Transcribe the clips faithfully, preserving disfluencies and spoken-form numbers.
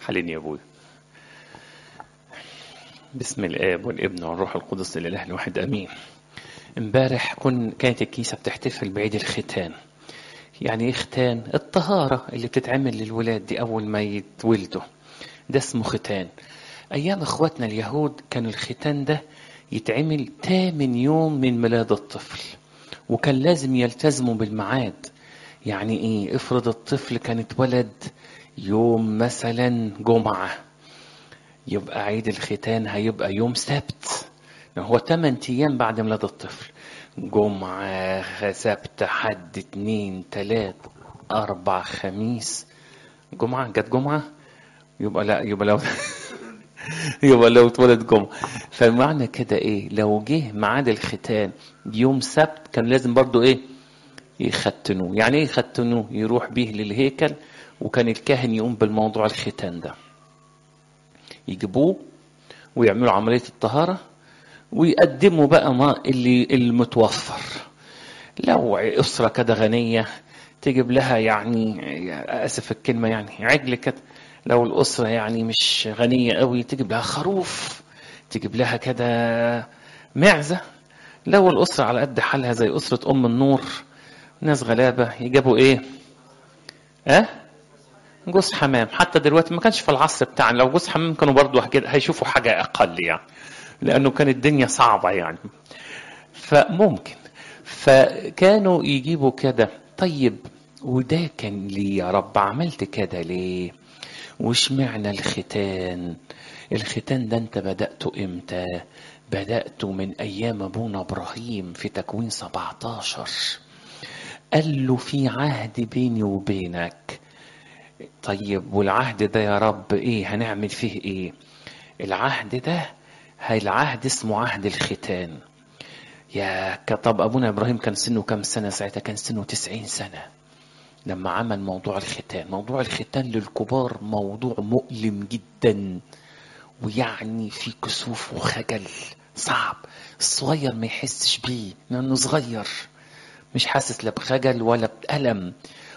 حليني يا ابوي. بسم الاب والابن والروح القدس الاله الواحد امين. امبارح كن كانت الكنيسه بتحتفل بعيد الختان. يعني ايه ختان؟ الطهاره اللي بتتعمل للولاد دي اول ما يتولدوا، ده اسمه ختان. ايام اخواتنا اليهود كان الختان ده يتعمل تامن يوم من ميلاد الطفل، وكان لازم يلتزموا بالميعاد. يعني ايه؟ افرض الطفل كان اتولد يوم مثلا جمعه، يبقى عيد الختان هيبقى يوم سبت. هو تمن ايام بعد ميلاد الطفل، جمعة سبت حد اتنين تلات اربع خميس. جمعة جت جمعة، يبقى لا يبقى لو يبقى لو اتولد جمعة. فمعنى كده ايه؟ لو جه ميعاد الختان يوم سبت كان لازم برضو ايه؟ يختنوه. يعني ايه يختنوه؟ يروح بيه للهيكل، وكان الكاهن يقوم بالموضوع الختان ده، يجيبوه ويعملوا عملية الطهارة ويقدموا بقى ما اللي المتوفر. لو أسرة كده غنية تجيب لها، يعني آسف الكلمة، يعني عجل كده. لو الأسرة يعني مش غنية قوي تجيب لها خروف، تجيب لها كده معزة. لو الأسرة على قد حالها زي أسرة أم النور، ناس غلابة، يجيبوا إيه؟ أه؟ جوز حمام. حتى دلوقتي ما كانش في العصر بتاعنا، لو جوز حمام كانوا برضو هيشوفوا حاجة أقل، يعني لأنه كانت الدنيا صعبة يعني. فممكن فكانوا يجيبوا كده. طيب وده كان ليه يا رب؟ عملت كده ليه؟ وش معنى الختان؟ الختان ده انت بدأته امتى؟ بدأته من ايام ابونا ابراهيم في تكوين سبعتاشر. قال له في عهد بيني وبينك. طيب والعهد ده يا رب ايه؟ هنعمل فيه ايه؟ العهد ده، هاي العهد اسمه عهد الختان. يا طب ابونا ابراهيم كان سنه كم سنة ساعتها؟ كان سنه تسعين سنة لما عمل موضوع الختان. موضوع الختان للكبار موضوع مؤلم جدا، ويعني في كسوف وخجل صعب. الصغير ما يحسش بيه لانه صغير، مش حاسس لا بخجل ولا بألم،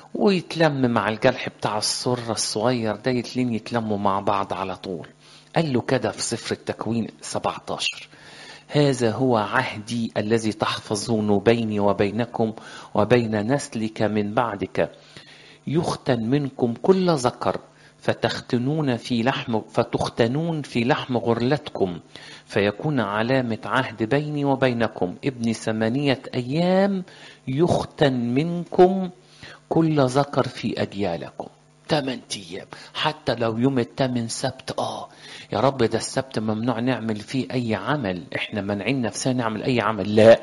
ويتلم مع الجرح بتاع السرة الصغير ده، يتلين يتلموا مع بعض على طول. قال له كده في سفر التكوين سبعتاشر: هذا هو عهدي الذي تحفظون بيني وبينكم وبين نسلك من بعدك، يختن منكم كل ذكر، فتختنون في لحم فتختنون في لحم غرلتكم، فيكون علامة عهد بيني وبينكم. ابن ثمانية أيام يختن منكم كل ذكر في أجيالكم. تمن أيام. حتى لو يوم التامن سبت، آه يا رب ده السبت ممنوع نعمل فيه أي عمل، إحنا منعين نفسنا نعمل أي عمل، لا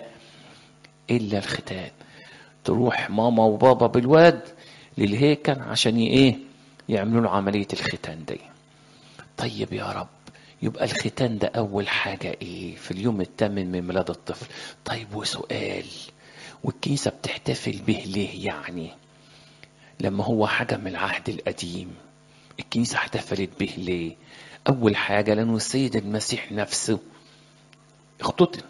إلا الختان. تروح ماما وبابا بالواد للهيكل عشان ايه؟ يعملوا له عملية الختان دي. طيب يا رب، يبقى الختان ده اول حاجة ايه؟ في اليوم الثامن من ميلاد الطفل. طيب وسؤال، والكنيسة بتحتفل به ليه يعني؟ لما هو حاجة من العهد القديم، الكنيسة احتفلت به ليه؟ اول حاجة لانه السيد المسيح نفسه اختتن.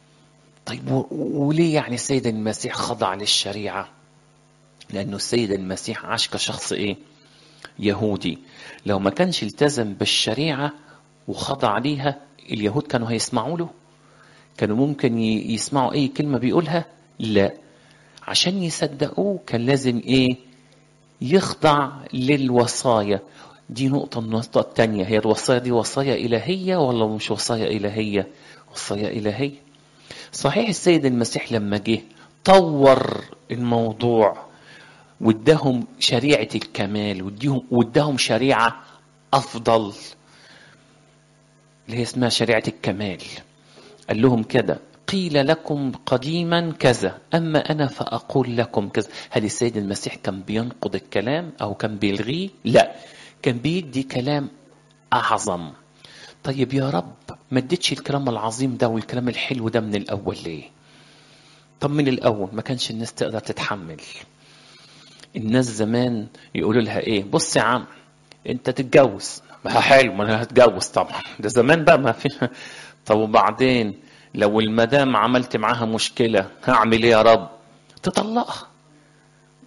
طيب وليه يعني السيد المسيح خضع للشريعة؟ لأنه السيد المسيح عاش كشخص إيه؟ يهودي. لو ما كانش التزم بالشريعة وخضع ليها، اليهود كانوا هيسمعوا له؟ كانوا ممكن يسمعوا أي كلمة بيقولها؟ لا. عشان يصدقوه كان لازم إيه؟ يخضع للوصايا. دي نقطة. النقطة التانية، هي الوصايا دي وصايا إلهية ولا مش وصايا إلهية؟ وصايا إلهية. صحيح السيد المسيح لما جه طور الموضوع واداهم شريعة الكمال، واديهم واداهم شريعة أفضل اللي هي اسمها شريعة الكمال. قال لهم كده: قيل لكم قديما كذا، أما أنا فأقول لكم كذا. هل السيد المسيح كان بينقض الكلام أو كان بيلغيه؟ لا، كان بيدي كلام أعظم. طيب يا رب ما اديتش الكلام العظيم ده والكلام الحلو ده من الأول ليه؟ طب من الأول ما كانش الناس تقدر تتحمل. الناس زمان يقولوا لها ايه؟ بص يا عم انت تتجوز. ما حلو، ما انا هتجوز طبعا، ده زمان بقى ما في. طب وبعدين لو المدام عملت معاها مشكلة هعمل ايه يا رب؟ تطلقها.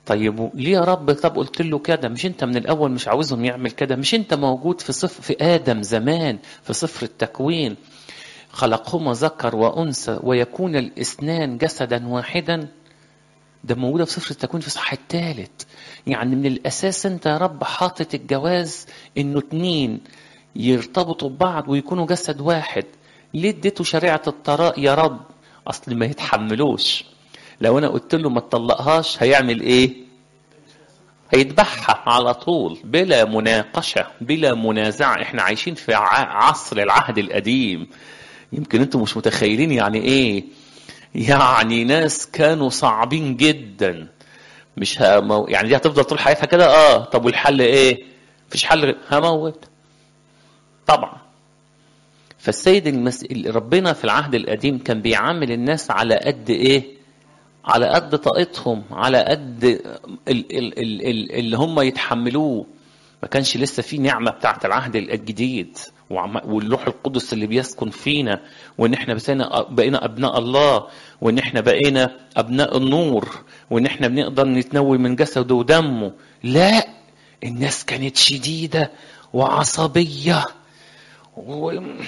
طيب ليه يا رب؟ طب قلت له كده، مش انت من الاول مش عاوزهم يعمل كده؟ مش انت موجود في صفر في ادم زمان في سفر التكوين خلقهما ذكر وانثى ويكون الاثنان جسدا واحدا؟ ده موجوده في سفر التكوين في الصح الثالث. يعني من الاساس انت يا رب حاطط الجواز انه اتنين يرتبطوا ببعض ويكونوا جسد واحد. ليه اديته شريعه الطلاق يا رب؟ اصل ما يتحملوش. لو انا قلت له ما تطلقهاش هيعمل ايه؟ هيذبحها على طول بلا مناقشه بلا منازعه. احنا عايشين في عصر العهد القديم، يمكن انتم مش متخيلين يعني ايه. يعني ناس كانوا صعبين جدا. مش همو... يعني دي هتفضل طول حياتها كده؟ اه. طب والحل ايه؟ مفيش حل، هموت طبعا. فالسيد المس... ربنا في العهد القديم كان بيعامل الناس على قد ايه؟ على قد طاقتهم، على قد ال... ال... ال... اللي هم يتحملوه. ما كانش لسه في نعمة بتاعت العهد الجديد والروح القدس اللي بيسكن فينا، وان احنا بقينا ابناء الله، وان احنا بقينا ابناء النور، وان احنا بنقدر نتنوي من جسده ودمه. لا، الناس كانت شديدة وعصبية، ومش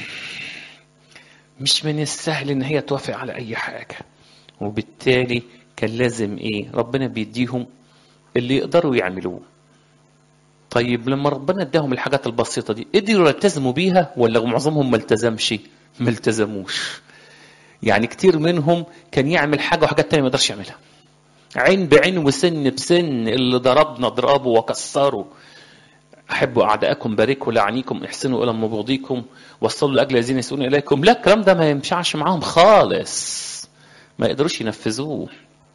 من السهل ان هي توافق على اي حاجة. وبالتالي كان لازم ايه؟ ربنا بيديهم اللي يقدروا يعملوه. طيب لما ربنا اداهم الحاجات البسيطة دي قدروا يلتزموا بيها ولا معظمهم ما التزمش؟ ما التزموش. يعني كتير منهم كان يعمل حاجة وحاجات تانية ما يقدرش يعملها. عين بعين وسن بسن، اللي ضربنا اضربه وكسره. احبوا اعدائكم، باركوا لعنيكم، احسنوا الى مبغضيكم، وصلوا لاجل الذين يسؤون اليكم. لا، الكلام ده ما ينفعش معاهم خالص، ما يقدروش ينفذوه.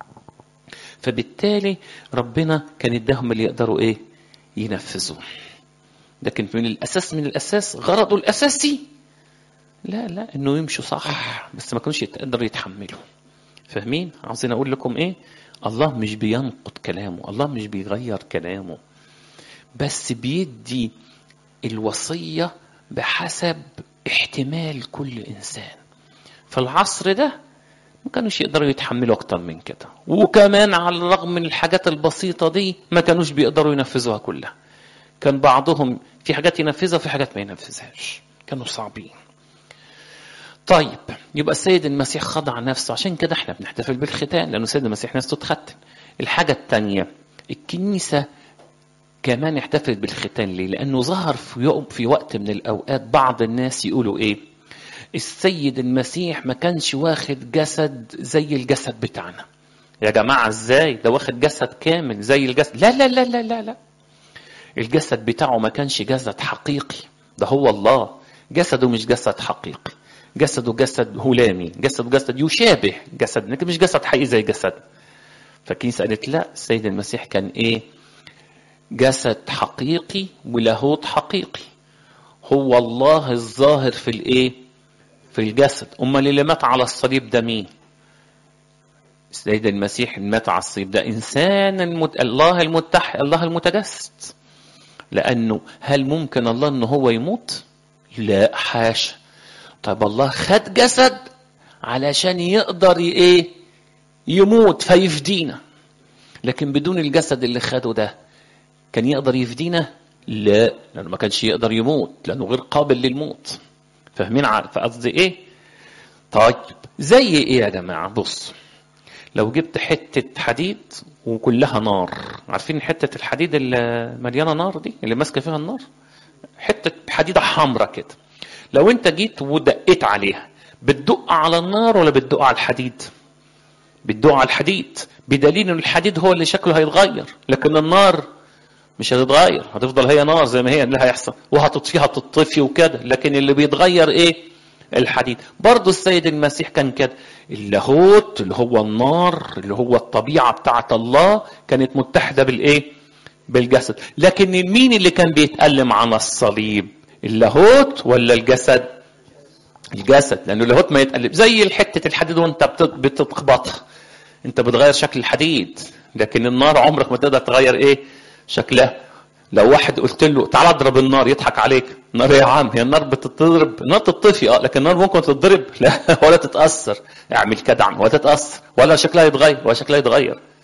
فبالتالي ربنا كان يداهم اللي يقدروا ايه؟ ينفذوه. لكن من الاساس من الاساس غرضه الاساسي لا لا انه يمشوا صح، بس ما كانوش يقدروا يتحملوا. فاهمين؟ عاوزين اقول لكم ايه؟ الله مش بينقض كلامه، الله مش بيغير كلامه، بس بيدي الوصية بحسب احتمال كل انسان. في العصر ده ما كانوش يقدروا يتحملوا اكتر من كده، وكمان على الرغم من الحاجات البسيطة دي ما كانوش بيقدروا ينفذوها كلها. كان بعضهم في حاجات ينفذها وفي حاجات ما ينفذهاش، كانوا صعبين. طيب يبقى السيد المسيح خضع نفسه، عشان كده احنا بنحتفل بالختان، لأنه السيد المسيح نفسه اتختن. الحاجة الثانية، الكنيسة كمان احتفلت بالختان. ليه؟ لأنه ظهر في يوم في وقت من الأوقات بعض الناس يقولوا ايه؟ السيد المسيح ما كانش واخد جسد زي الجسد بتاعنا. يا جماعة ازاي؟ ده واخد جسد كامل زي الجسد. لا لا لا لا لا لا، الجسد بتاعه ما كانش جسد حقيقي، ده هو الله. جسده مش جسد حقيقي، جسده جسد هلامي، جسد جسد يشابه جسد لكن مش جسد حقيقي زي جسد. فالكنيسة قالت لا، السيد المسيح كان ايه؟ جسد حقيقي ولاهوت حقيقي. هو الله الظاهر في الايه؟ في الجسد. امال اللي مات على الصليب ده مين؟ السيد المسيح مات على الصليب ده انسان المت... الله المتحد، الله المتجسد. لانه هل ممكن الله ان هو يموت؟ لا، حاشا. طيب الله خد جسد علشان يقدر ايه؟ يموت فيفدينا. لكن بدون الجسد اللي خده ده كان يقدر يفدينا؟ لا، لانه ما كانش يقدر يموت، لانه غير قابل للموت. فاهمين قصدي ايه؟ طيب زي ايه يا جماعه؟ بص، لو جبت حته حديد وكلها نار، عارفين حته الحديد اللي مليانه نار دي اللي ماسكه فيها النار؟ حته حديده حمراء كده، لو انت جيت ودقيت عليها بتدق على النار ولا بتدق على الحديد؟ بتدق على الحديد، بدليل ان الحديد هو اللي شكله هيتغير، لكن النار مش هتتغير، هتفضل هي نار زي ما هي. اللي هيحصل وهتطفيها تطفي وكده، لكن اللي بيتغير ايه؟ الحديد. برضو السيد المسيح كان كده، اللاهوت اللي هو النار اللي هو الطبيعة بتاعت الله كانت متحدة بالايه؟ بالجسد. لكن مين اللي كان بيتألم على الصليب؟ اللاهوت ولا الجسد؟ الجسد، لانه اللاهوت ما يتألم. زي الحتة الحديد وانت بتخبطها انت بتغير شكل الحديد، لكن النار عمرك ما تقدر تغير ايه؟ شكلها. لو واحد قلت له تعال اضرب النار يضحك عليك. النار يا عم، هي النار بتتضرب؟ النار تطفي اه، لكن النار ممكن تتضرب؟ لا، ولا تتأثر. اعمل كدعم ولا تتأثر، ولا شكلها يتغير ولا شكلها يتغير.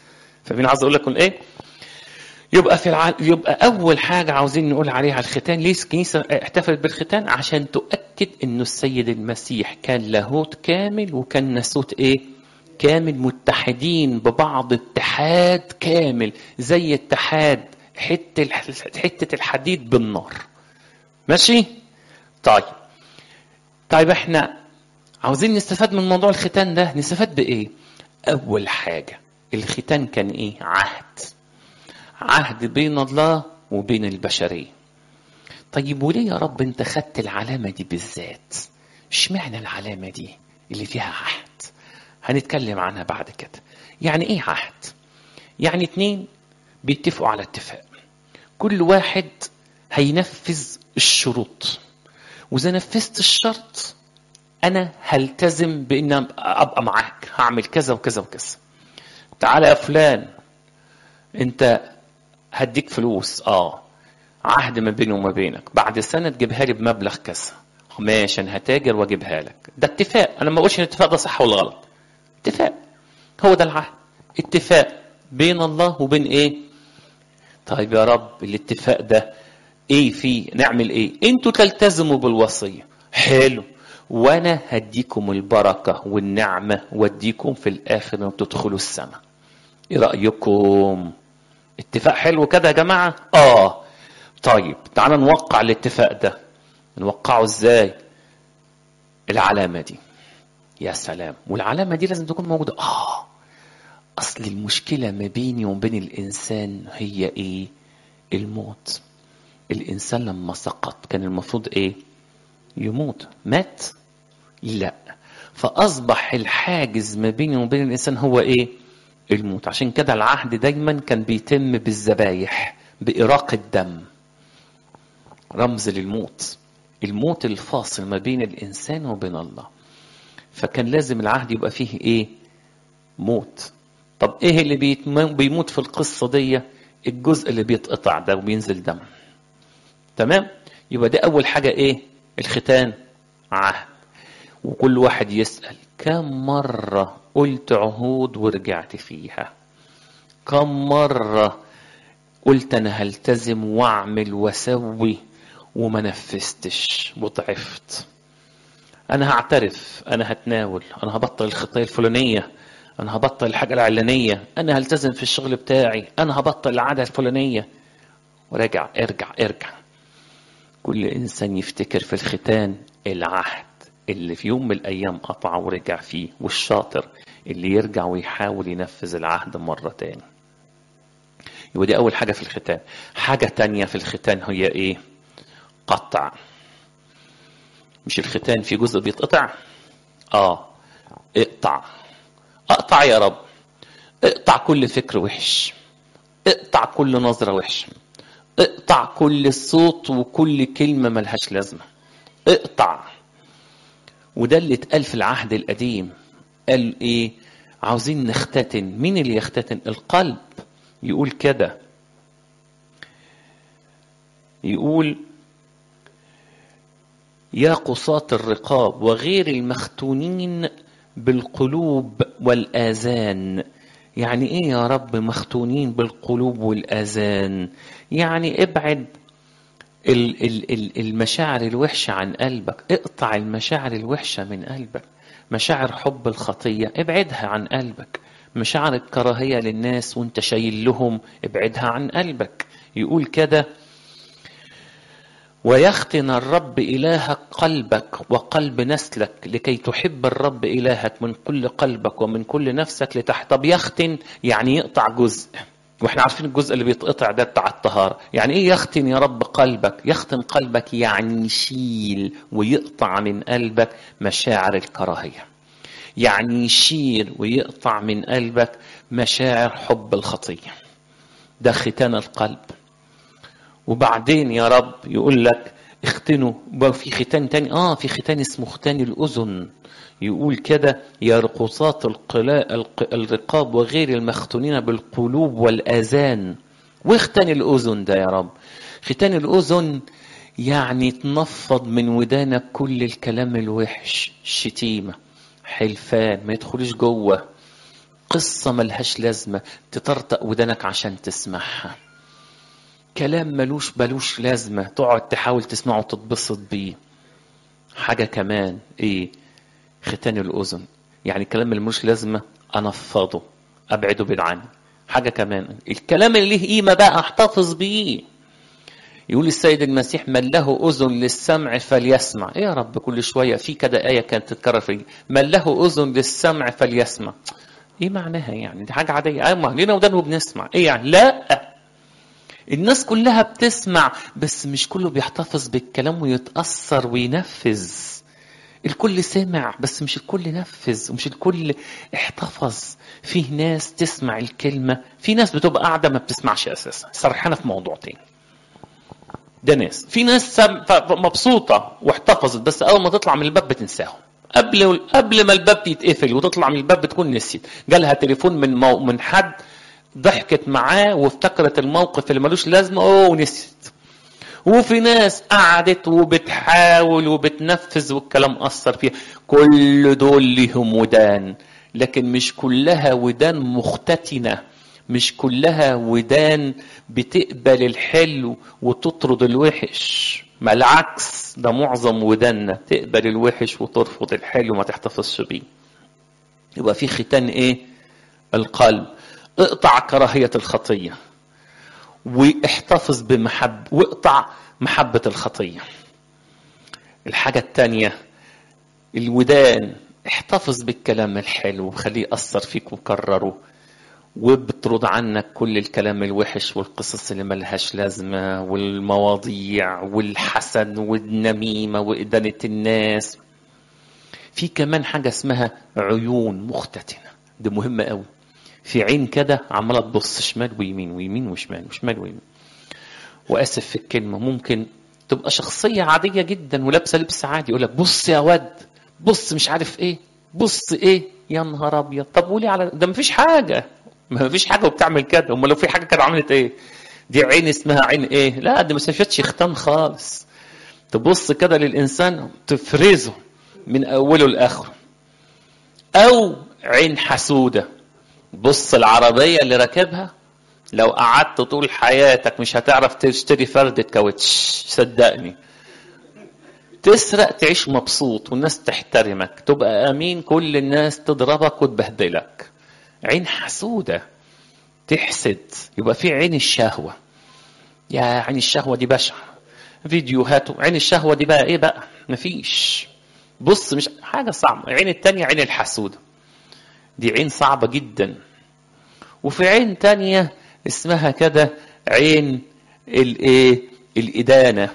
فمين عايز اقول لكم ايه؟ يبقى في الع... يبقى اول حاجه عاوزين نقول عليها الختان. ليه الكنيسه احتفلت بالختان؟ عشان تؤكد انه السيد المسيح كان لاهوت كامل وكان ناسوت ايه؟ كامل، متحدين ببعض اتحاد كامل، زي اتحاد حته حته الحديد بالنار. ماشي؟ طيب طيب احنا عاوزين نستفاد من موضوع الختان ده. نستفاد بايه؟ اول حاجه الختان كان ايه؟ عهد. عهد بين الله وبين البشريه. طيب وليه يا رب انت خدت العلامه دي بالذات؟ اشمعنى العلامه دي اللي فيها عهد؟ هنتكلم عنها بعد كده. يعني ايه عهد؟ يعني اتنين بيتفقوا على اتفاق، كل واحد هينفذ الشروط، واذا نفذت الشرط انا هلتزم بان ابقى معاك، هعمل كذا وكذا وكذا. تعالى يا فلان انت هديك فلوس، اه عهد ما بيني وما بينك، بعد سنه تجيبها لي بمبلغ كذا. ماشي انا هتاجر واجيبها لك. ده اتفاق. انا ما بقولش ان الاتفاق ده صح ولا غلط، اتفاق. هو ده العهد، اتفاق بين الله وبين ايه؟ طيب يا رب الاتفاق ده ايه فيه؟ نعمل ايه؟ انتوا تلتزموا بالوصيه، حلو، وانا هديكم البركه والنعمه واديكم في الاخر لما تدخلوا السماء. ايه رايكم؟ اتفاق حلو كده يا جماعه؟ اه. طيب تعالى نوقع الاتفاق ده. نوقعه ازاي؟ العلامه دي. يا سلام، والعلامه دي لازم تكون موجوده. اه اصل المشكله ما بيني وبين الانسان هي ايه؟ الموت. الانسان لما سقط كان المفروض ايه؟ يموت. مات؟ لا. فاصبح الحاجز ما بيني وبين الانسان هو ايه؟ الموت. عشان كده العهد دايما كان بيتم بالذبايح، باراق الدم، رمز للموت، الموت الفاصل ما بين الانسان وبين الله. فكان لازم العهد يبقى فيه ايه؟ موت. طب ايه اللي بيموت في القصه دي؟ الجزء اللي بيتقطع ده وبينزل دم. تمام؟ يبقى ده اول حاجه ايه؟ الختان عهد. وكل واحد يسأل كم مرة قلت عهود ورجعت فيها؟ كم مرة قلت أنا هلتزم وأعمل وأسوي وما نفذتش وضعفت؟ أنا هعترف، أنا هتناول، أنا هبطل الخطية الفلانية، أنا هبطل الحاجة العلانية، أنا هلتزم في الشغل بتاعي، أنا هبطل العادة الفلانية. ورجع ارجع ارجع. كل إنسان يفتكر في الختان العهد اللي في يوم من الأيام قطع ورجع فيه، والشاطر اللي يرجع ويحاول ينفذ العهد مرة تاني. يبقى دي أول حاجة في الختان. حاجة تانية في الختان هي إيه؟ قطع. مش الختان في جزء بيتقطع؟ آه اقطع. اقطع يا رب. اقطع كل فكر وحش، اقطع كل نظرة وحشة، اقطع كل صوت وكل كلمة ملهاش لازمة، اقطع. وده اللي اتقال في العهد القديم. قال ايه؟ عاوزين نختتن. مين اللي يختتن؟ القلب. يقول كده، يقول يا قصاة الرقاب وغير المختونين بالقلوب والآذان. يعني ايه يا رب مختونين بالقلوب والآذان؟ يعني ابعد المشاعر الوحشة عن قلبك، اقطع المشاعر الوحشة من قلبك. مشاعر حب الخطية ابعدها عن قلبك، مشاعر الكراهية للناس وانت شايل لهم ابعدها عن قلبك. يقول كده ويختن الرب إلهك قلبك وقلب نسلك لكي تحب الرب إلهك من كل قلبك ومن كل نفسك لتحت. طب يختن يعني يقطع جزء، واحنا عارفين الجزء اللي بيتقطع ده بتاع الطهارة. يعني ايه يختن يا رب قلبك؟ يختن قلبك يعني يشيل ويقطع من قلبك مشاعر الكراهية، يعني يشيل ويقطع من قلبك مشاعر حب الخطية. ده ختان القلب. وبعدين يا رب يقول لك اختنوا. في ختان تاني، اه في ختان اسمه ختان الأذن. يقول كده يا رقصات الرقاب وغير المختونين بالقلوب والآذان. واختن الأذن ده يا رب. ختان الأذن يعني تنفض من ودانك كل الكلام الوحش، شتيمة، حلفان، ما يدخلش جوه. قصة ملهاش لازمة تطرطق ودنك عشان تسمعها، كلام ملوش بلوش لازمة تقعد تحاول تسمعه وتتبسط بيه. حاجة كمان ايه؟ ختان الأذن، يعني الكلام اللي ملوش لازمة أنفضه أبعده بعيد عني. حاجة كمان الكلام اللي ليه قيمة بقى احتفظ بيه. يقول السيد المسيح من له أذن للسمع فليسمع. ايه يا رب كل شوية في كده آية كانت تتكرر في من له أذن للسمع فليسمع، ايه معناها يعني؟ دي حاجة عادية، ايوه لينا ودان وبنسمع، ايه يعني؟ لا، الناس كلها بتسمع بس مش كله بيحتفظ بالكلام ويتأثر وينفذ. الكل سمع بس مش الكل نفذ ومش الكل احتفظ. فيه ناس تسمع الكلمة، في ناس بتبقى قاعدة ما بتسمعش أساسا، سرحانة في موضوع تاني. ده ناس، في ناس مبسوطة واحتفظت بس أول ما تطلع من الباب بتنساهم. قبل قبل ما الباب يتقفل وتطلع من الباب بتكون نسيت، جالها تليفون من مو من حد ضحكت معاه وافتكرت الموقف اللي ملوش لازمة اوه ونسيت. وفي ناس قعدت وبتحاول وبتنفذ والكلام أثر فيها. كل دول لهم ودان، لكن مش كلها ودان مختتنة، مش كلها ودان بتقبل الحلو وتطرد الوحش. ما العكس، ده معظم وداننا تقبل الوحش وترفض الحلو وما تحتفظش بيه. يبقى في ختان ايه؟ القلب. اقطع كراهية الخطية واحتفظ بمحب، واقطع محبة الخطية. الحاجة التانية الودان، احتفظ بالكلام الحلو وخليه يأثر فيك وكرره، وبترد عنك كل الكلام الوحش والقصص اللي ملهاش لازمة والمواضيع والحسد والنميمة وإدانة الناس. في كمان حاجة اسمها عيون مختتنة، ده مهمة قوي. في عين كده عمالة تبص شمال ويمين ويمين وشمال وشمال ويمين. واسف في الكلمة، ممكن تبقى شخصية عادية جدا ولابسة لبس عادي يقولك بص يا واد، بص مش عارف ايه، بص ايه، يا نهار ابيض. طب قولي على ده، مفيش حاجة، مفيش حاجة وبتعمل كده. امال لو في حاجة كانت عملت ايه؟ دي عين اسمها عين ايه؟ لا دي ما شافتش ختان خالص. تبص كده للإنسان تفرزه من أوله لآخره. أو عين حسودة، بص العربية اللي راكبها لو قعدت طول حياتك مش هتعرف تشتري فردة كاوتش، صدقني. تسرق تعيش مبسوط والناس تحترمك، تبقى أمين كل الناس تضربك وتبهدلك. عين حسودة تحسد. يبقى في عين الشهوة. يا عين الشهوة دي بشعة، فيديوهات. عين الشهوة دي بقى ايه بقى؟ مفيش. بص مش حاجة صعبة. عين التانية عين الحسودة، دي عين صعبة جدا. وفي عين تانية اسمها كده عين الايه؟ الإدانة.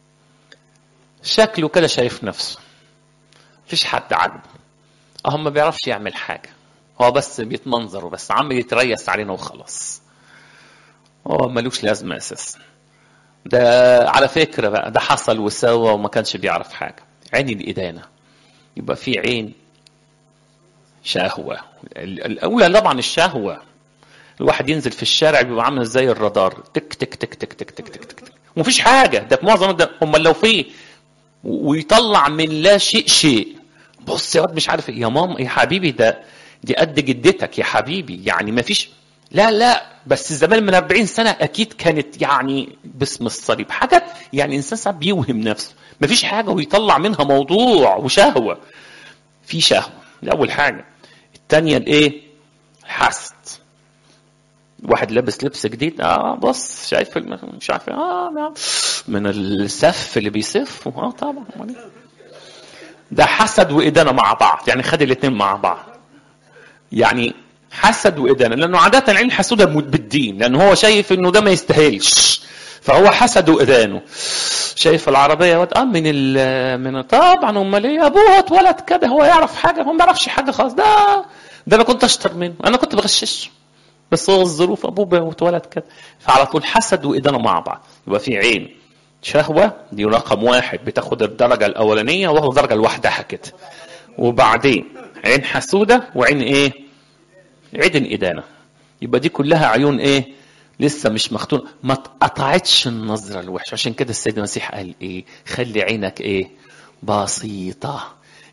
شكله كده شايف نفسه، مفيش حد عاجبه، اهو ما بيعرفش يعمل حاجة، هو بس بيتمنظر وبس، عم يتريس علينا وخلاص، هو ملوش لازمة اساسا. ده على فكرة بقى ده حصل وسوى وما كانش بيعرف حاجة. عين الإدانة. يبقى في عين شهوة. الأولى طبعا الشهوة. الواحد ينزل في الشارع بيبقى عامل زي الرادار، تك تك تك تك تك تك تك تك، ومفيش حاجة. ده في معظم ده هم لو فيه ويطلع من لا شيء شيء. بص يا واد مش عارف يا ماما يا حبيبي، ده دي قد جدتك يا حبيبي، يعني مفيش. لا لا بس زمان من أربعين سنة أكيد كانت يعني باسم الصليب حاجة، يعني إنسان ساعات بيوهم نفسه مفيش حاجة ويطلع منها موضوع وشهوة. في شهوة لأول حاجة. التانية الإيه؟ الحسد. واحد لابس لبس جديد، اه بص شايف مش عارف اه من السف اللي بيسف، اه طبعا ده حسد وإدانة مع بعض، يعني خد الاثنين مع بعض. يعني حسد وإدانة، لأنه عادة عين حسودة بالدين، لأنه هو شايف إنه ده ما يستاهلش، فهو حسد وإدانه. شايف العربية واد اه من ال من طبعا امال ايه ابوه اتولد كده، هو يعرف حاجة؟ هو ما يعرفش حاجة خالص. ده ده انا كنت اشطر منه، انا كنت بغشش، بس هو الظروف ابوه اتولد كده. فعلى طول حسد وإدانة مع بعض. يبقى في عين شهوة دي رقم واحد بتاخد الدرجة الأولانية وهو درجة لوحدها كده. وبعدين عين حسودة وعين ايه؟ عين إدانة. يبقى دي كلها عيون ايه؟ لسه مش مختون، ما اتقطعتش النظرة الوحشة. عشان كده السيد المسيح قال ايه؟ خلي عينك ايه؟ بسيطة.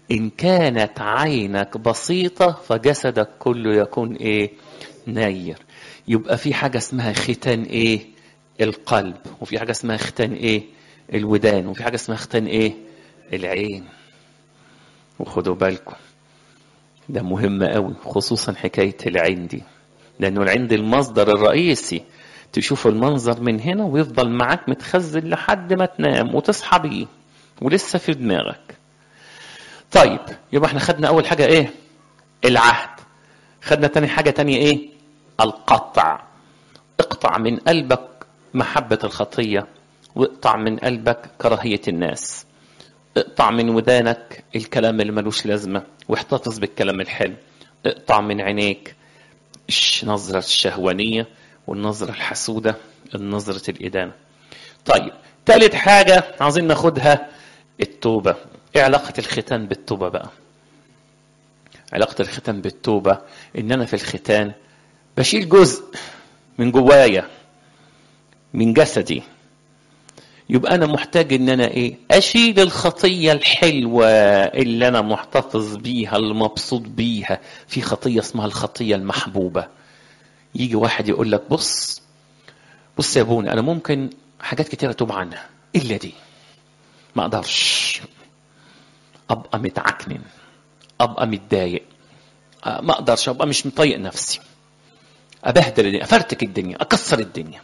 إن كانت عينك بسيطة فجسدك كله يكون إيه؟ نير. يبقى في حاجة اسمها ختان إيه؟ القلب، وفي حاجة اسمها ختان إيه؟ الودان، وفي حاجة اسمها ختان إيه؟ العين. وخدوا بالكم ده مهم قوي، خصوصا حكاية العين دي، لأنه العين دي المصدر الرئيسي. تشوف المنظر من هنا ويفضل معاك متخزن لحد ما تنام وتصحى بيه ولسه في دماغك. طيب يبقى احنا خدنا أول حاجة إيه؟ العهد. خدنا تاني حاجة تانية إيه؟ القطع. اقطع من قلبك محبة الخطية، واقطع من قلبك كراهية الناس. اقطع من ودانك الكلام اللي ملوش لازمة واحتفظ بالكلام الحلو. اقطع من عينيك النظرة الشهوانية والنظرة الحسودة، النظرة الإدانة. طيب ثالث حاجة عايزين ناخدها التوبة. ايه علاقة الختان بالتوبة بقى؟ علاقة الختان بالتوبة ان انا في الختان بشيل جزء من جوايا من جسدي. يبقى انا محتاج ان انا ايه؟ اشيل الخطية الحلوة اللي انا محتفظ بيها المبسوط بيها. في خطية اسمها الخطية المحبوبة. يجي واحد يقول لك بص بص يا ابونا، انا ممكن حاجات كتيرة اتوب عنها الا دي، ما اقدرش. ابقى متعكنن، ابقى متضايق، ما اقدرش، ابقى مش مطيق نفسي، ابهدل الدنيا، افرتك الدنيا، اكسر الدنيا.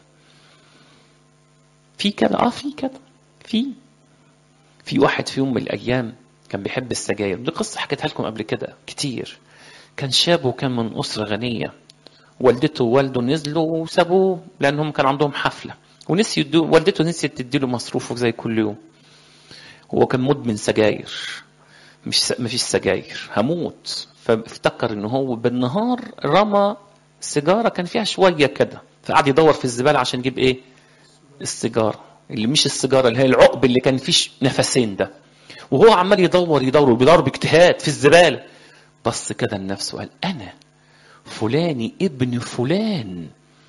في كده اه في كده في في واحد في يوم من الايام كان بيحب السجاير. دي قصه حكيتها لكم قبل كده كتير. كان شاب وكان من اسره غنيه، والدته ووالده نزلوا وسابوه لانهم كان عندهم حفله، ونسي يدو والدته نسيت تديله مصروفه زي كل يوم. هو كان مدمن سجاير، مش س... مفيش سجاير هموت. فافتكر ان هو بالنهار رمى سيجاره كان فيها شويه كده، فقعد يدور في الزباله عشان يجيب ايه؟ السيجاره اللي مش السيجاره، اللي هي العقب اللي كان فيش نفسين ده. وهو عمال يدور يدور وبيدور باجتهاد في الزباله، بص كده لنفسه قال انا فلاني ابن فلان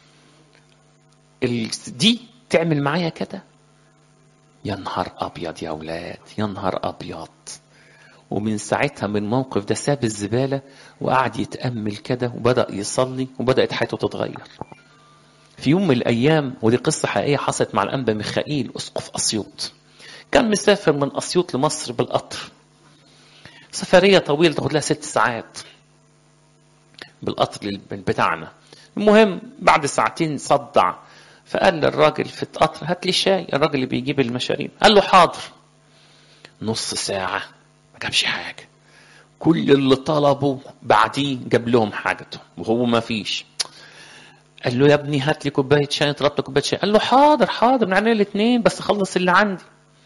دي تعمل معايا كده؟ يا نهار ابيض يا اولاد، يا نهار ابيض. ومن ساعتها من موقف ده ساب الزباله وقعد يتامل كده وبدا يصلي وبدات حياته تتغير. في يوم من الايام، ودي قصه حقيقيه حصلت مع الانبا ميخائيل اسقف اسيوط، كان مسافر من اسيوط لمصر بالقطر، سفريه طويله تاخد لها ست ساعات بالقطر بتاعنا. المهم بعد ساعتين صدع، فقال للراجل في القطر هات لي شاي، الراجل اللي بيجيب المشاريب. قال له حاضر. نص ساعه ما جابش حاجه. كل اللي طلبوا بعديه جاب لهم حاجتهم وهو ما فيش. قال له يا ابني هات لي كوبايه شاي، طلبت كوبايه شاي. قال له حاضر حاضر من عينيا الاثنين، بس خلص اللي عندي.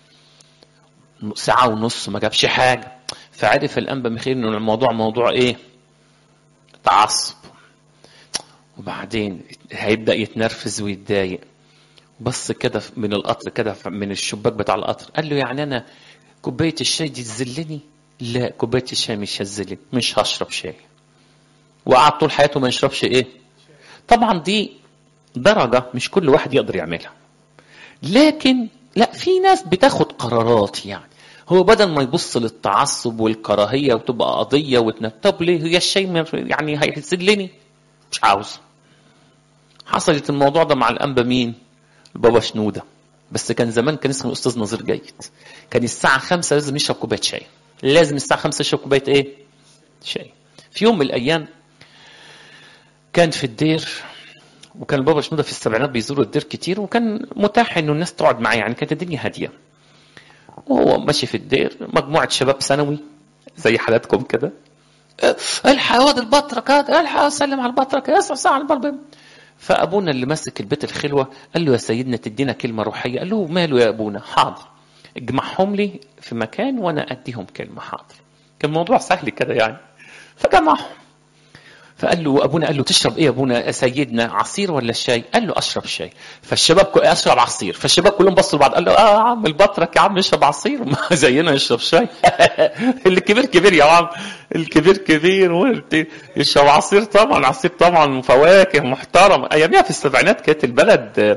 ساعه ونص ما جابش حاجه. فعرف الانبا ميخائيل انه الموضوع موضوع ايه؟ تعصب. وبعدين هيبدا يتنرفز ويتضايق. بص كده من القطر كده من الشباك بتاع القطر، قال له يعني انا كوبايه الشاي دي تذلني؟ لا، كوبايه الشاي مش هتذلني، مش هشرب شاي. وقعد طول حياته ما يشربش ايه؟ طبعا دي درجه مش كل واحد يقدر يعملها، لكن لا، في ناس بتاخد قرارات. يعني هو بدل ما يبص للتعصب والكراهيه وتبقى قضيه وتنب، طب ليه هي الشاي يعني هيذلني؟ مش عاوز. حصلت الموضوع ده مع الانبا مين؟ البابا شنوده. بس كان زمان كان اسمه الاستاذ نظير جيد. كان الساعه خمسة لازم يشرب كوبايه شاي، لازم الساعه خمسة يشرب كوبايه ايه؟ شاي. في يوم من الايام كان في الدير، وكان البابا شنوده في السبعينات بيزوروا الدير كتير، وكان متاح انه الناس تقعد معاه، يعني كانت الدنيا هاديه. وهو ماشي في الدير مجموعه شباب ثانوي زي حالاتكم كده، الحق واد البطرك، الحق سلم على البطرك، اسمع ساعه على البربم. فابونا اللي ماسك البيت الخلوه قال له يا سيدنا تدينا كلمه روحيه. قال له ماله يا ابونا؟ حاضر، اجمعهم لي في مكان وانا اديهم كلمه. حاضر. كان الموضوع سهل كده يعني. فجمعهم. فقال له ابونا، قال له تشرب ايه يا ابونا يا سيدنا، عصير ولا شاي؟ قال له اشرب شاي. فالشباب كو... اشرب عصير. فالشباب كلهم بصوا لبعض، قال له اه يا عم البطرك يا عم يشرب عصير، ما زينا يشرب شاي. اللي كبير كبير يا عم، الكبير كبير وانت يشرب عصير. طبعا عصير طبعا فواكه محترم. اياميها في السبعينات كانت البلد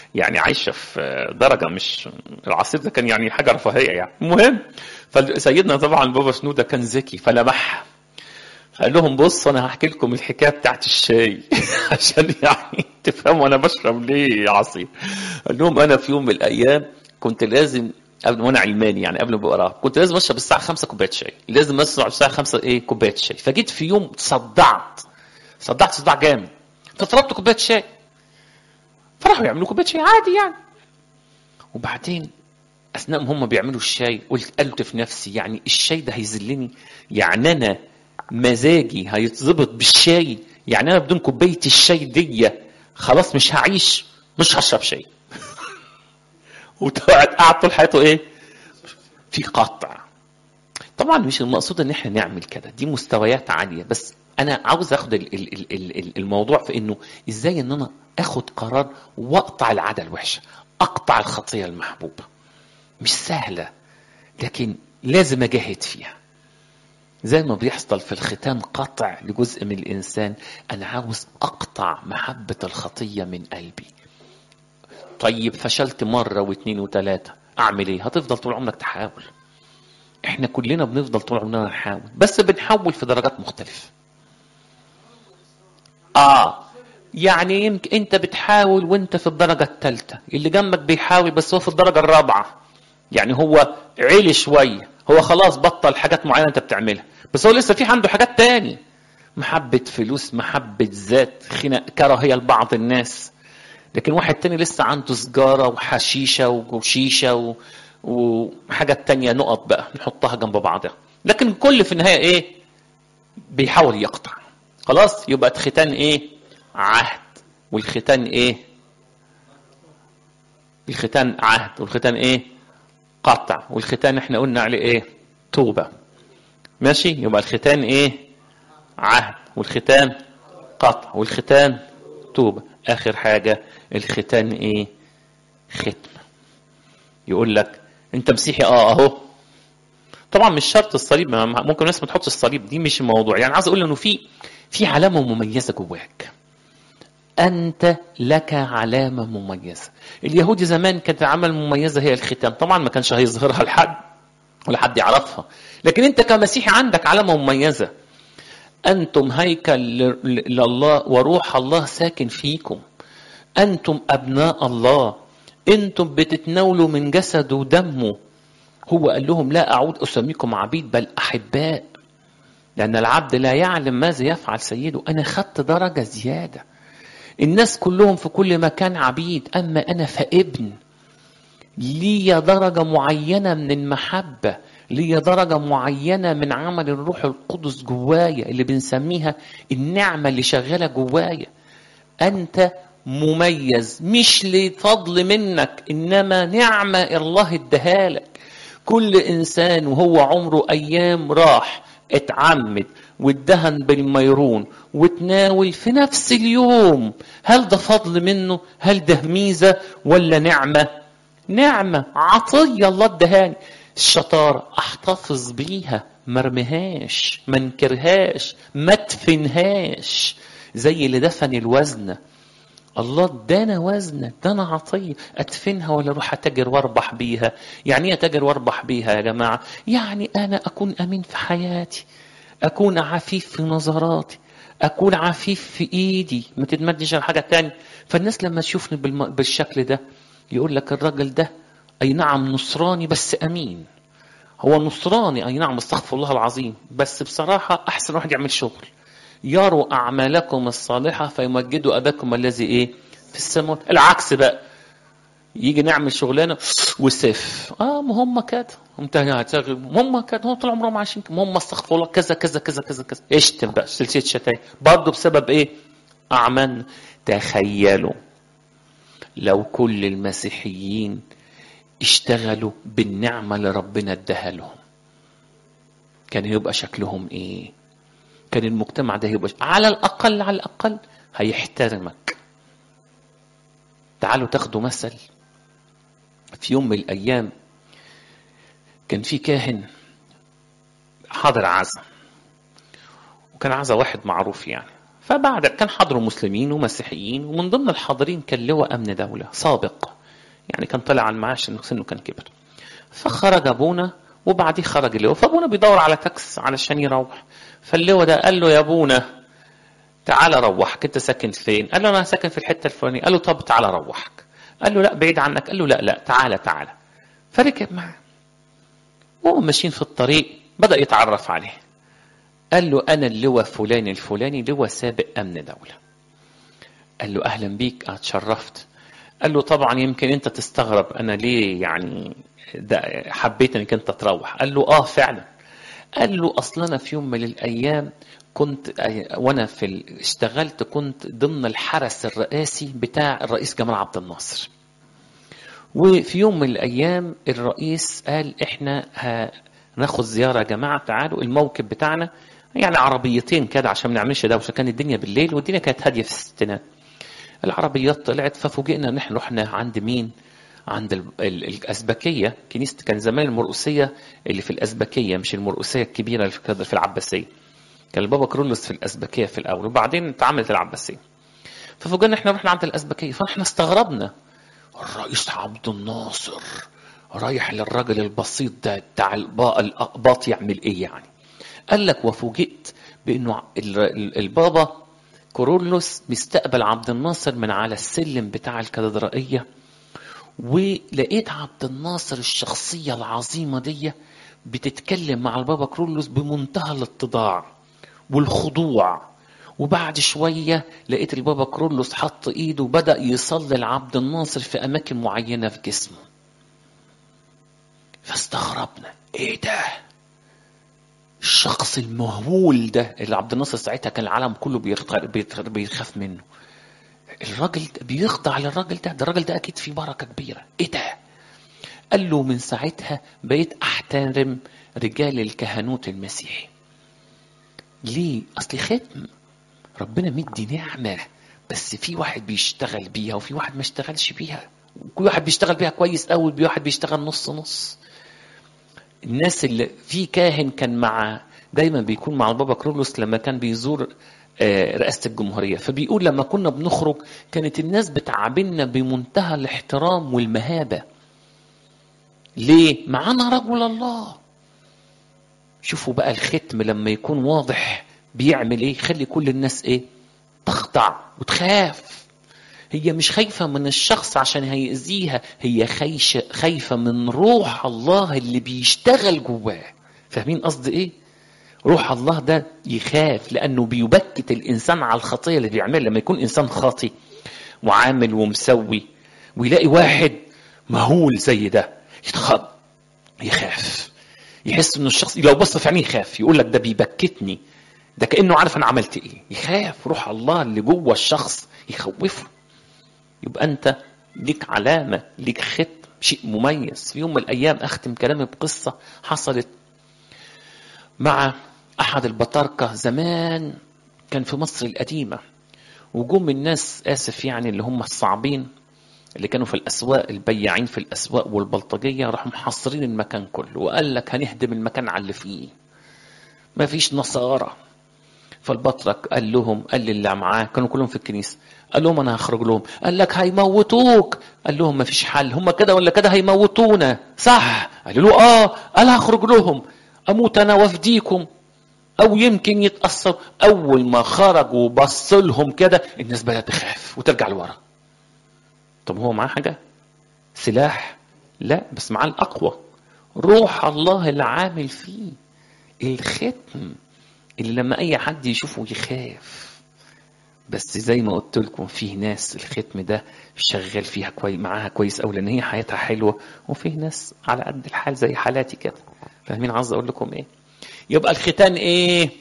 يعني عايشه في درجه مش العصير ده كان يعني حاجه رفاهيه يعني. المهم فسيدنا طبعا بابا شنوده كان ذكي فلمحها، قال لهم بص انا هحكي لكم الحكايه بتاعت الشاي عشان يعني تفهموا انا بشرب ليه عصير. قال لهم انا في يوم من الايام كنت لازم قبل وانا علماني يعني قبل ما بقرا كنت لازم اشرب الساعه خمسة كوبايه شاي، لازم اشرب الساعه خمسة ايه كوبايه شاي. فجيت في يوم صدعت صدعت صداع جامد فطلبت كوبايه شاي، فراحوا يعملوا كوبايه شاي عادي يعني. وبعدين اثناء ما هم بيعملوا الشاي قلت قلت في نفسي يعني الشاي ده هيذلني، يعني انا مزاجي هيتظبط بالشاي، يعني انا بدون كوبايه الشاي دي خلاص مش هعيش، مش هشرب شاي. وقعد قعد طول حياته ايه في قطع. طبعا مش المقصود ان احنا نعمل كده، دي مستويات عاليه، بس انا عاوز اخد ال- ال- ال- ال- الموضوع في انه ازاي ان انا اخد قرار واقطع العاده الوحشه، اقطع الخطيه المحبوبه. مش سهله لكن لازم اجاهد فيها. زي ما بيحصل في الختان قطع لجزء من الإنسان، أنا عاوز أقطع محبة الخطية من قلبي. طيب فشلت مرة واثنين وثلاثة، أعمل إيه؟ هتفضل طول عمرك تحاول. إحنا كلنا بنفضل طول عمرنا نحاول، بس بنحاول في درجات مختلفة. آه يعني يمكن أنت بتحاول وأنت في الدرجة الثالثة، اللي جنبك بيحاول بس هو في الدرجة الرابعة. يعني هو عالي شوية، هو خلاص بطل حاجات معينة أنت بتعملها، بس هو لسه في عنده حاجات تاني، محبة فلوس، محبة ذات، خناق، كراهية لبعض الناس. لكن واحد تاني لسه عنده سجارة وحشيشة وشيشة و... وحاجات تانية نقط بقى نحطها جنب بعضها. لكن الكل في النهاية ايه؟ بيحاول يقطع. خلاص يبقى الختان ايه؟ عهد. والختان ايه؟ الختان عهد، والختان ايه؟ قطع. والختان احنا قلنا عليه ايه؟ توبة. ماشي؟ يبقى الختان ايه؟ عهد، والختان قطع، والختان توبة. آخر حاجة الختان إيه؟ ختم. يقول لك أنت مسيحي آه أهو. طبعا مش شرط الصليب، ممكن الناس ما تحطش الصليب، دي مش الموضوع. يعني عايز أقول إنه في في علامة مميزة جواك. أنت لك علامة مميزة. اليهود زمان كانت علامة مميزة هي الختان، طبعا ما كانش هيظهرها لحد ولا حد يعرفها، لكن أنت كمسيحي عندك علامة مميزة. أنتم هيكل لله وروح الله ساكن فيكم. أنتم أبناء الله، أنتم بتتناولوا من جسد ودمه. هو قال لهم لا أعود أسميكم عبيد بل أحباء، لأن العبد لا يعلم ماذا يفعل سيده. أنا خدت درجة زيادة. الناس كلهم في كل مكان عبيد، أما أنا فابن. لي درجة معينة من المحبة، لي درجة معينة من عمل الروح القدس جوايا اللي بنسميها النعمة اللي شغالة جوايا. أنت مميز مش لفضل منك، إنما نعمة الله ادهالك. كل إنسان وهو عمره أيام راح اتعمد واتدهن بالميرون وتناول في نفس اليوم، هل ده فضل منه؟ هل ده ميزة ولا نعمة؟ نعمة، عطية الله ادهاني. الشطارة احتفظ بيها، مرمهاش، منكرهاش، ما تفنهاش. زي اللي دفن الوزنة، الله ادانا وزنة، ادانا عطية، ادفنها ولا اروح اتاجر واربح بيها؟ يعني ايه اتاجر واربح بيها يا جماعة؟ يعني انا اكون امين في حياتي، اكون عفيف في نظراتي، اكون عفيف في ايدي، ما تتمدش على حاجة تاني. فالناس لما تشوفني بالم... بالشكل ده يقول لك الراجل ده اي نعم نصراني بس امين. هو نصراني اي نعم، استغفر الله العظيم، بس بصراحة احسن واحد يعمل شغل. يروا أعمالكم الصالحة فيمجدوا أباكم الذي إيه في السماء. العكس بقى، يجي نعمل شغلانة وسف، آه ما هم كده، هم كده، هم طول عمرهم عايشين، هم استغفر الله كذا كذا كذا كذا كذا، اشتم بقى سلسلة شتايم برضه بسبب إيه؟ أعمال. تخيلوا لو كل المسيحيين اشتغلوا بالنعمة اللي ربنا اداها لهم، كان يبقى شكلهم إيه؟ كان المجتمع ده يبقى على الأقل على الأقل هيحترمك. تعالوا تاخدوا مثل. في يوم من الأيام كان في كاهن حاضر عزا، وكان عزا واحد معروف يعني، فبعد كان حضروا مسلمين ومسيحيين، ومن ضمن الحاضرين كان لواء أمن دولة سابق، يعني كان طلع على المعاش إنه سنه كان كبر. فخرج أبونا وبعديه خرج اللواء، فأبونا بيدور على تاكس علشان يروح. فاللواء ده قال له يا أبونا تعال روحك، أنت ساكن فين؟ قال له أنا ساكن في الحتة الفلانية. قال له طب تعال روحك. قال له لا بعيد عنك. قال له لا لا تعال تعال. فركب معه وهم ماشيين في الطريق بدأ يتعرف عليه. قال له أنا اللواء فلان الفلاني، لواء سابق أمن دولة. قال له أهلا بيك اتشرفت. قال له طبعا يمكن أنت تستغرب أنا ليه يعني حبيت أنك أنت تروح. قال له آه فعلا. قال له أصلا أنا في يوم من الأيام كنت وأنا في اشتغلت كنت ضمن الحرس الرئاسي بتاع الرئيس جمال عبد الناصر، وفي يوم من الأيام الرئيس قال إحنا هناخد زيارة يا جماعة تعالوا الموكب بتاعنا، يعني عربيتين كده عشان ما نعملش دوشة، كان الدنيا بالليل والدنيا كانت هادية في الستينات. العربيات طلعت ففوجئنا ان احنا رحنا عند مين؟ عند ال ال الأزبكية. كنيسة كان زمان المرقسية اللي في الأزبكية، مش المرقسية الكبيرة اللي في العباسية. كان البابا كرولوس في الأزبكية في الأول وبعدين اتعملت العباسية. ففوجئنا احنا رحنا عند الأزبكية، فاحنا استغربنا الرئيس عبد الناصر رايح للراجل البسيط ده بتاع الأقباط يعمل ايه يعني؟ قال لك وفوجئت بانه البابا كورولوس بيستقبل عبد الناصر من على السلم بتاع الكاتدرائية، ولقيت عبد الناصر الشخصية العظيمة دي بتتكلم مع البابا كورولوس بمنتهى الاتضاع والخضوع. وبعد شوية لقيت البابا كورولوس حط ايده وبدأ يصلي لعبد الناصر في اماكن معينة في جسمه. فاستغربنا ايه ده؟ الشخص المهول ده اللي عبد الناصر ساعتها كان العالم كله بيخاف منه، الراجل بيخضع للراجل ده، ده الراجل ده اكيد في بركة كبيرة. ايه ده؟ قال له من ساعتها بقيت احترم رجال الكهنوت المسيحي. ليه؟ اصل ختم ربنا مدي نعمة، بس في واحد بيشتغل بيها وفي واحد ما اشتغلش بيها، وكل واحد بيشتغل بيها كويس قوي، في واحد بيشتغل نص نص. الناس اللي في كاهن كان مع دايما بيكون مع البابا كرولوس لما كان بيزور رئاسة الجمهورية، فبيقول لما كنا بنخرج كانت الناس بتعاملنا بمنتهى الاحترام والمهابة. ليه؟ معانا رجل الله. شوفوا بقى الختم لما يكون واضح بيعمل ايه، خلي كل الناس ايه؟ تخضع وتخاف. هي مش خايفة من الشخص عشان هيأذيها، هي خايفة من روح الله اللي بيشتغل جواه. فاهمين قصد ايه؟ روح الله ده يخاف لأنه بيبكت الإنسان على الخطية اللي بيعمل. لما يكون إنسان خاطي وعامل ومسوي ويلاقي واحد مهول زي ده يتخض، يخاف، يحس إنه الشخص لو بص في عينيه يخاف، يقول لك ده بيبكتني، ده كأنه عارف أنا عملت إيه. يخاف، روح الله اللي جوه الشخص يخوفه. يبقى أنت ليك علامة، ليك ختم، شيء مميز. في يوم من الأيام أختم كلامي بقصة حصلت مع أحد البطاركة زمان، كان في مصر القديمة، وجم الناس آسف يعني اللي هم الصعبين اللي كانوا في الأسواق، البياعين في الأسواق والبلطجية، راحوا محصرين المكان كله وقال لك هنهدم المكان على اللي فيه، ما فيش نصارى. فالبطرك قال لهم، قال لي اللي معاه كانوا كلهم في الكنيسة، قال لهم أنا هخرج لهم. قال لك هيموتوك. قال لهم ما فيش حل، هم كده ولا كده هيموتونا، صح؟ قال له آه. قال هخرج لهم، أموت أنا وافديكم أو يمكن يتأثر. أول ما خرجوا وبص لهم كده الناس بدأت تخاف وترجع لورا. طب هو معاه حاجة؟ سلاح؟ لا، بس معاه الأقوى، روح الله اللي عامل فيه، الختم اللي لما أي حد يشوفه يخاف. بس زي ما قلت لكم فيه ناس الختم ده شغال فيها كويس، معاها كويس أوي لأن هي حياتها حلوة، وفيه ناس على قد الحال زي حالاتي كده. فاهمين عايز أقول لكم إيه؟ يبقى الختان إيه؟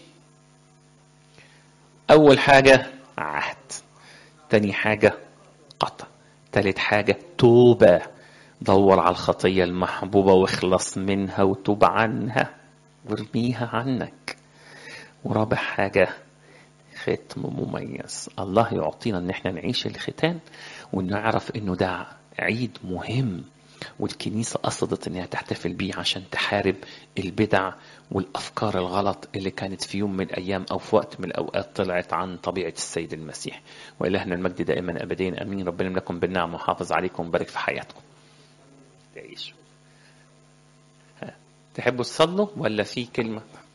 أول حاجة عهد، تاني حاجة قطع، تالت حاجة توبة، دور على الخطية المحبوبة واخلص منها وتوب عنها وارميها عنك، ورابع حاجة ختم مميز. الله يعطينا ان احنا نعيش الختان ونعرف انه ده عيد مهم والكنيسة قصدت انها تحتفل بيه عشان تحارب البدع والافكار الغلط اللي كانت في يوم من الايام او في وقت من الاوقات طلعت عن طبيعة السيد المسيح. والهنا المجد دائما ابدين امين. ربنا يملكم بالنعم وحافظ عليكم وبارك في حياتكم. تعيشوا. تحبوا تصلوا ولا في كلمة؟